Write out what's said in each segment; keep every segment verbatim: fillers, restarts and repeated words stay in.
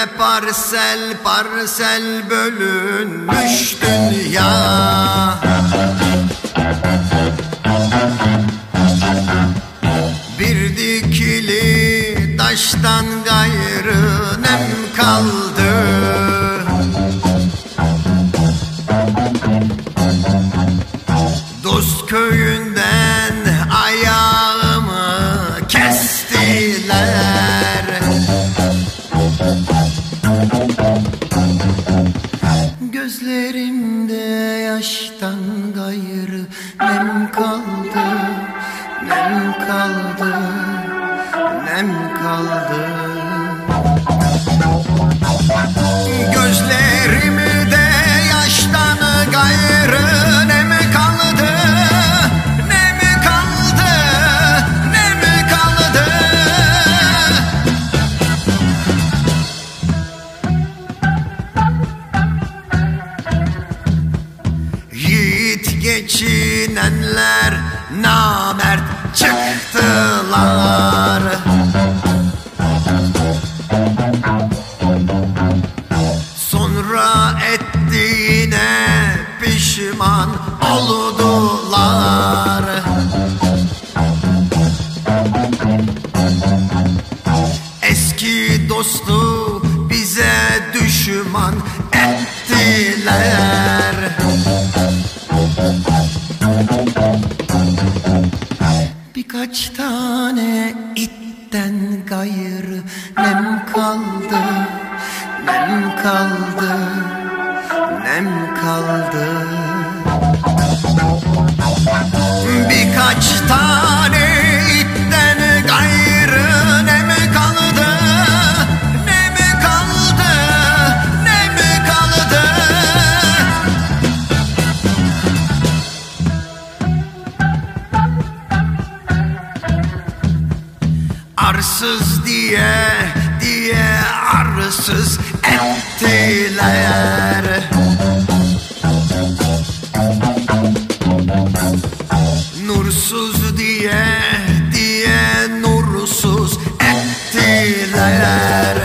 Bölüme parsel parsel bölünmüş dünya. Bir dikili taştan gayrı nem kaldı. Dost köyünden ayağımı kestiler. Gözlerimde yaştan gayrı nem kaldı, nem kaldı, nem kaldı. Gözlerimde yaştan gayrı nem kaldı, nem kaldı, nem kaldı. Yiğit geçinenler namert çıktılar. Sonra ettiğine pişman oldular. Eski dostu bize düşman ettiler. Birkaç tane itten gayrı nem kaldı, nem kaldı, nem kaldı. Birkaç tane itten gayrı nem kaldı, nem kaldı, nem kaldı. Arsız diye diye arsız ettiler. Nursuz diye diye nursuz ettiler.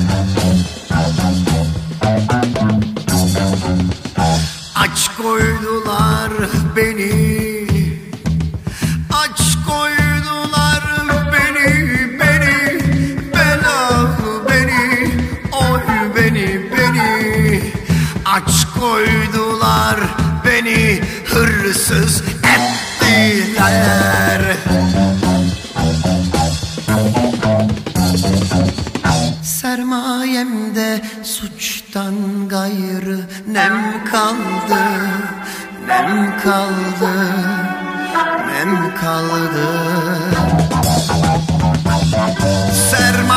Aç koydular beni, aç koydular beni, beni, belamı beni, oy beni, beni. Aç koydular beni, hırsız ettiler. Sermayemde suçtan gayrı nem kaldı, nem kaldı, nem kaldı. Sermayemde